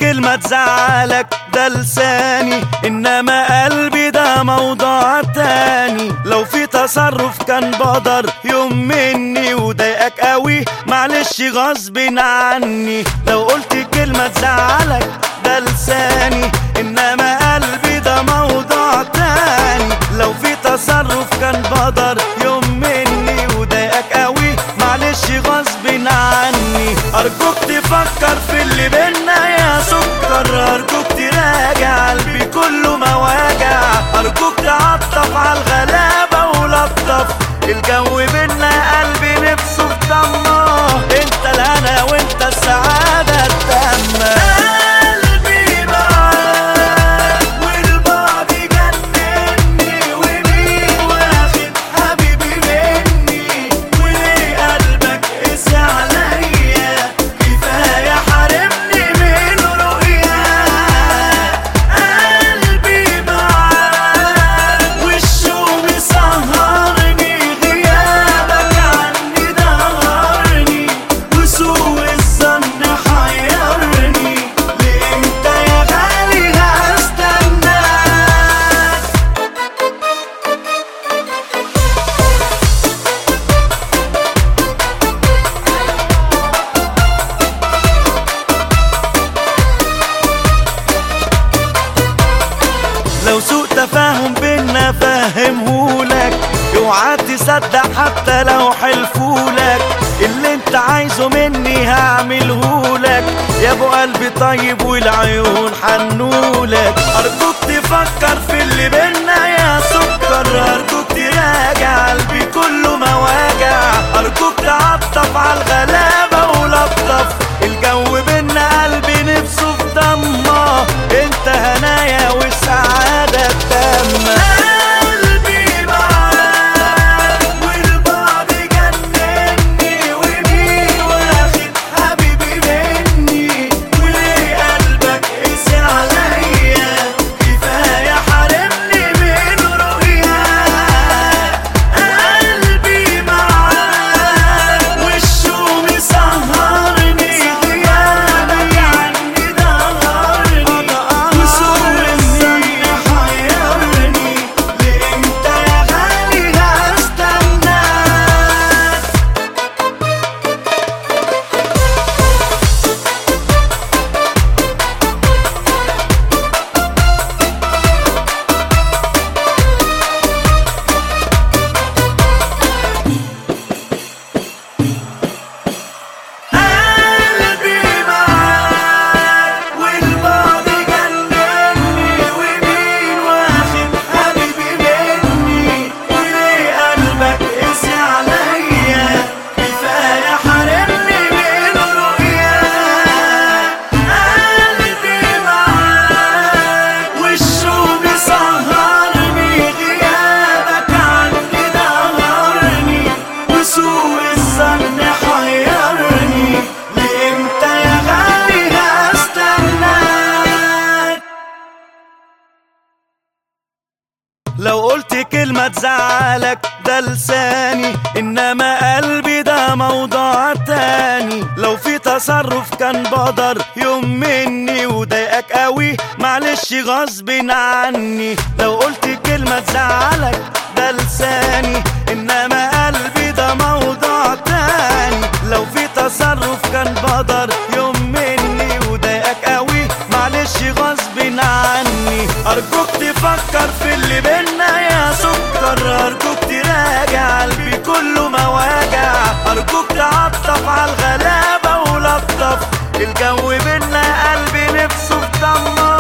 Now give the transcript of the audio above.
كلمة تزعلك ده لساني، انما قلبي ده موضوع تاني. لو في تصرف كان بدر يوم مني وضايقك قوي معلش غصب عني. لو قلت كلمة تزعلك ده لساني، انما قلبي ده موضوع تاني. لو في تصرف كان بدر يوم مني وضايقك قوي معلش غصب عني. ارجوك تفكر في اللي بينا يا سكر، ارجوك تراجع قلبي كله مواجع. ارجوك تعطف على الغلابة ولطف الجو بينا، قلبي نفسه في ضمه. انت الهنا وانت السعادة التامة. قلبي معاك والبعد جنني، ومين واخد حبيبي مني، وليه قلبك قسي عليا، كفاية حارمني من رؤياك. قلبي معاك والشوق مسهرني، غيابك عني دهرني، وسوء الظن حيرني. لإمتى يا غالي هستناك؟ لو سوء تفاهم بينا فهمهولك، اوعى تصدق حتى لو حلفولك. اللي انت عايزه مني هعملهولك يا ابو قلبي طيب والعيون حنولك. ارجوك تفكر في اللي بينا يا سكر، ارجوك تراجع قلبي كله مواجع. ارجوك تعطف على الغلابة ولطف الجو بينا، قلبي نفسه في ضمه. انت هنايا والسعادة التامة. قلبي معاك والبعد جنني، ومين واخد حبيبي مني، وليه قلبك قسي عليا، كفاية حارمني من رؤياك. قلبي معاك والشوق مسهرني، غيابك عني دهرني، وسوء الظن حيرني. لإمتى يا غالي هستناك؟ قلبي معاك والبعد جنني، ومين واخد حبيبي مني، وليه قلبك قسي عليا، كفاية حارمني من رؤياك. قلبي معاك والشوق مسهرني، غيابك عني دهرني، وسوء الظن حيرني. لإمتى يا غالي هستناك؟ لو قلت كلمة تزعلك ده لساني، انما قلبي ده موضوع تاني. لو في تصرف كان بدر يوم مني وضايقك قوي معلش غصب عني. لو قلت كلمة تزعلك ده لساني، انما قلبي ده موضوع تاني. لو في تصرف كان بدر يوم مني وضايقك قوي معلش غصب عني. ارجوك تفكر في اللي بينا يا سكر، ارجوك تراجع قلبي كله مواجع. ارجوك تعطف على الغلابة ولطف الجو بينا، قلبي نفسه في ضمه.